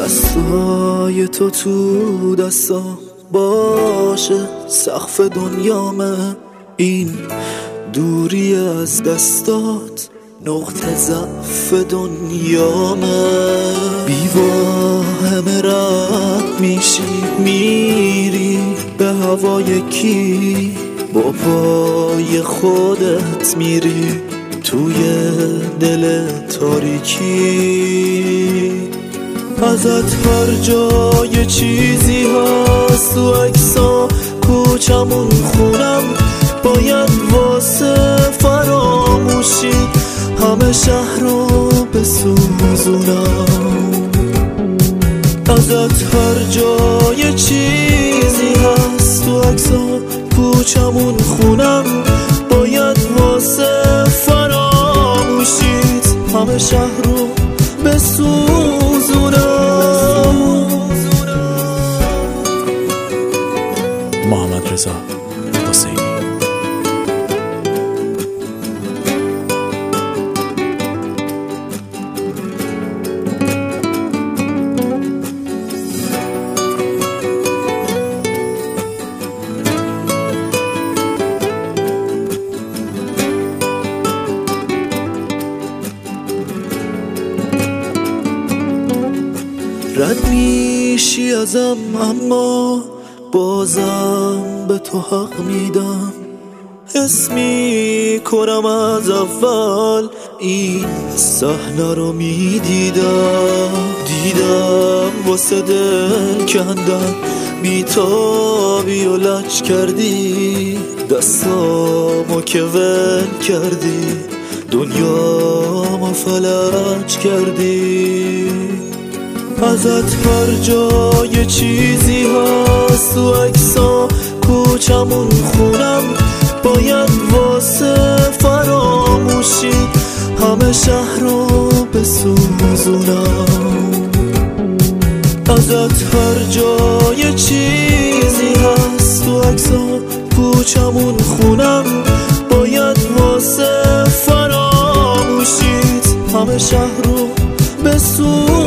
دستای تو دستا باشه سقف دنیامه، این دوری از دستات نقطه ضعف دنیامه. بی‌واهمه رد میشی میری به هوای کی، با پای خودت میری توی دل تاریکی. ازت هر جای چیزی هست تو عکسا کوچمون خونم، باید واسه فراموشی همه شهر رو بسوزونم. ازت هر جای چیزی هست تو عکسا کوچمون خونم، باید واسه فراموشیت همه شهر رو بسوزونم. محمد رضا حسینی. رد میشی ازم اما بازم به تو حق میدم، حس میکنم از اول این صحنه رو میدیدم. دیدم واسه دل کندن بیتابی و لج کردی، دستامو که ول کردی دنیامو فلج کردی. ازت هر جای چیزی هست تو عکسا کوچمون خونم، باید واسه فراموشی همه شهر رو بسوزونم. ازت هر جای چیزی هست تو عکسا کوچمون خونم، باید واسه فراموشیت همه شهر رو بسوزونم.